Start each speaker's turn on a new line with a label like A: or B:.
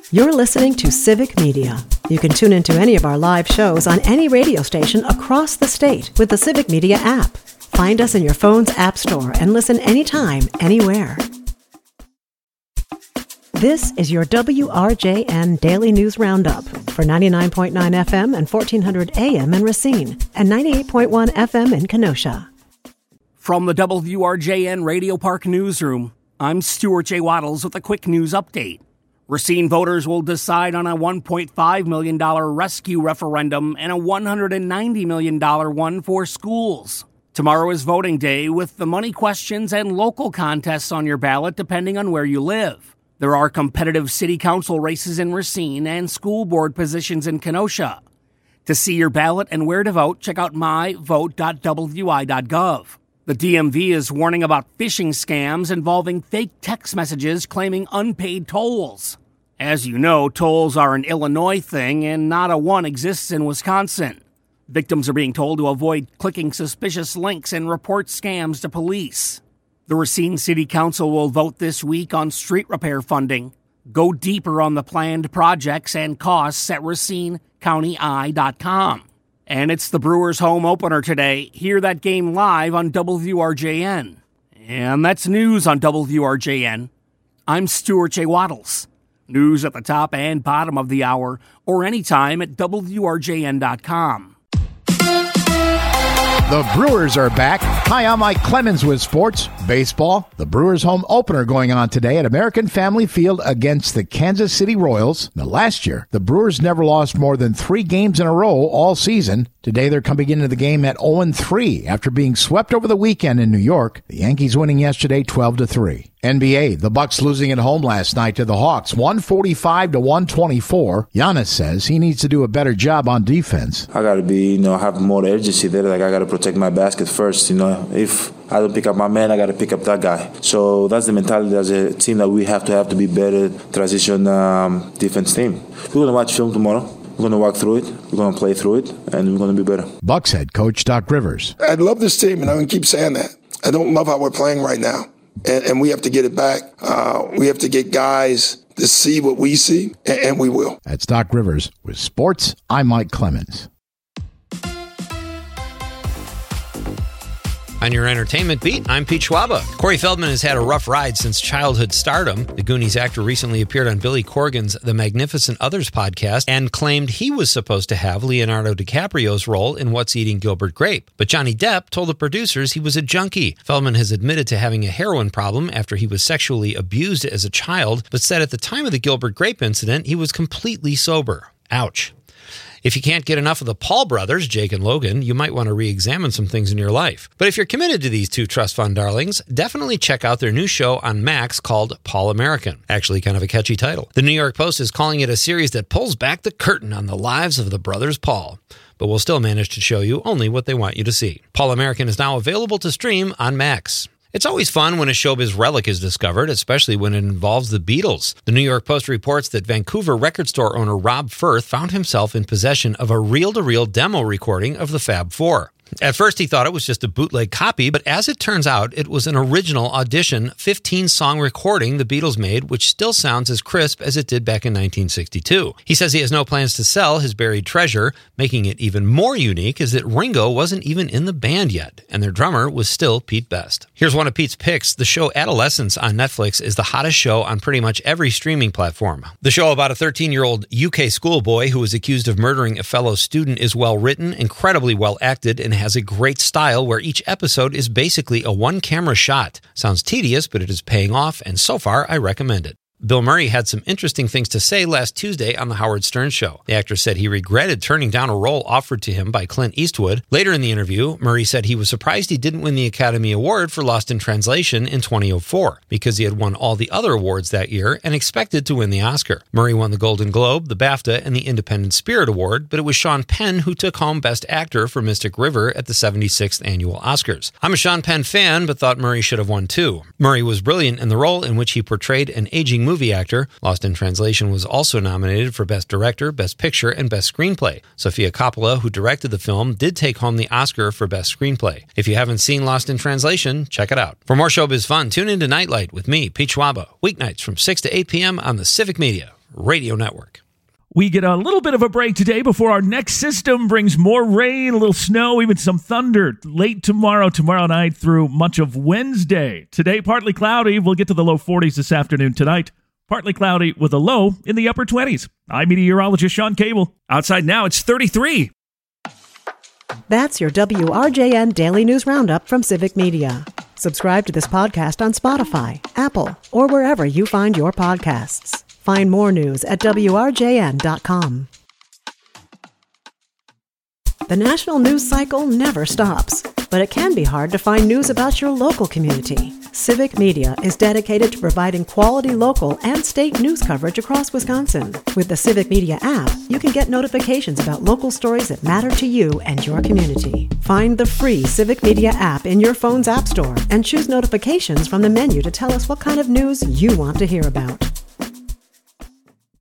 A: You're listening to Civic Media. You can tune into any of our live shows on any radio station across the state with the Civic Media app. Find us in your phone's app store and listen anytime, anywhere. This is your WRJN Daily News Roundup for 99.9 FM and 1400 AM in Racine and 98.1 FM in Kenosha.
B: From the WRJN Radio Park Newsroom, I'm Stuart J. Waddles with a quick news update. Racine voters will decide on a $1.5 million rescue referendum and a $190 million one for schools. Tomorrow is voting day with the money questions and local contests on your ballot depending on where you live. There are competitive city council races in Racine and school board positions in Kenosha. To see your ballot and where to vote, check out myvote.wi.gov. The DMV is warning about phishing scams involving fake text messages claiming unpaid tolls. As you know, tolls are an Illinois thing and not a one exists in Wisconsin. Victims are being told to avoid clicking suspicious links and report scams to police. The Racine City Council will vote this week on street repair funding. Go deeper on the planned projects and costs at RacineCountyEye.com. And it's the Brewers home opener today. Hear that game live on WRJN. And that's news on WRJN. I'm Stuart J. Waddles. News at the top and bottom of the hour or anytime at WRJN.com.
C: The Brewers are back. Hi, I'm Mike Clemens with Sports Baseball. The Brewers home opener going on today at American Family Field against the Kansas City Royals. Now, last year, the Brewers never lost more than 3 games in a row all season. Today, they're coming into the game at 0-3 after being swept over the weekend in New York. The Yankees winning yesterday 12-3. NBA, the Bucks losing at home last night to the Hawks, 145-124. Giannis says he needs to do a better job on defense.
D: I got to be, have more urgency there. Like, I got to protect my basket first. If I don't pick up my man, I got to pick up that guy. So that's the mentality as a team that we have to be better transition defense team. We're going to watch film tomorrow. We're going to walk through it. We're going to play through it, and we're going to be better.
C: Bucks head coach Doc Rivers.
E: I love this team, and I'm going to keep saying that. I don't love how we're playing right now. And we have to get it back. We have to get guys to see what we see, and we will.
C: That's Doc Rivers with Sports. I'm Mike Clemens.
F: On your entertainment beat, I'm Pete Schwaba. Corey Feldman has had a rough ride since childhood stardom. The Goonies actor recently appeared on Billy Corgan's The Magnificent Others podcast and claimed he was supposed to have Leonardo DiCaprio's role in What's Eating Gilbert Grape. But Johnny Depp told the producers he was a junkie. Feldman has admitted to having a heroin problem after he was sexually abused as a child, but said at the time of the Gilbert Grape incident, he was completely sober. Ouch. If you can't get enough of the Paul brothers, Jake and Logan, you might want to re-examine some things in your life. But if you're committed to these two trust fund darlings, definitely check out their new show on Max called Paul American. Actually, kind of a catchy title. The New York Post is calling it a series that pulls back the curtain on the lives of the brothers Paul, but will still manage to show you only what they want you to see. Paul American is now available to stream on Max. It's always fun when a showbiz relic is discovered, especially when it involves the Beatles. The New York Post reports that Vancouver record store owner Rob Firth found himself in possession of a reel-to-reel demo recording of the Fab Four. At first, he thought it was just a bootleg copy, but as it turns out, it was an original audition 15-song recording the Beatles made, which still sounds as crisp as it did back in 1962. He says he has no plans to sell his buried treasure. Making it even more unique is that Ringo wasn't even in the band yet, and their drummer was still Pete Best. Here's one of Pete's picks. The show Adolescence on Netflix is the hottest show on pretty much every streaming platform. The show about a 13-year-old UK schoolboy who was accused of murdering a fellow student is well-written, incredibly well-acted, and has a great style where each episode is basically a one-camera shot. Sounds tedious, but it is paying off, and so far, I recommend it. Bill Murray had some interesting things to say last Tuesday on The Howard Stern Show. The actor said he regretted turning down a role offered to him by Clint Eastwood. Later in the interview, Murray said he was surprised he didn't win the Academy Award for Lost in Translation in 2004 because he had won all the other awards that year and expected to win the Oscar. Murray won the Golden Globe, the BAFTA, and the Independent Spirit Award, but it was Sean Penn who took home Best Actor for Mystic River at the 76th Annual Oscars. I'm a Sean Penn fan, but thought Murray should have won too. Murray was brilliant in the role in which he portrayed an aging movie actor. Lost in Translation was also nominated for Best Director, Best Picture, and Best Screenplay. Sofia Coppola, who directed the film, did take home the Oscar for Best Screenplay. If you haven't seen Lost in Translation, check it out. For more showbiz fun, tune into Nightlight with me, Pete Schwaba, weeknights from 6 to 8 p.m. on the Civic Media, Radio Network.
G: We get a little bit of a break today before our next system brings more rain, a little snow, even some thunder late tomorrow night through much of Wednesday. Today, partly cloudy. We'll get to the low 40s this afternoon tonight. Partly cloudy with a low in the upper 20s. I'm meteorologist Sean Cable. Outside now, it's 33.
A: That's your WRJN Daily News Roundup from Civic Media. Subscribe to this podcast on Spotify, Apple, or wherever you find your podcasts. Find more news at WRJN.com. The national news cycle never stops, but it can be hard to find news about your local community. Civic Media is dedicated to providing quality local and state news coverage across Wisconsin. With the Civic Media app, you can get notifications about local stories that matter to you and your community. Find the free Civic Media app in your phone's app store and choose notifications from the menu to tell us what kind of news you want to hear about.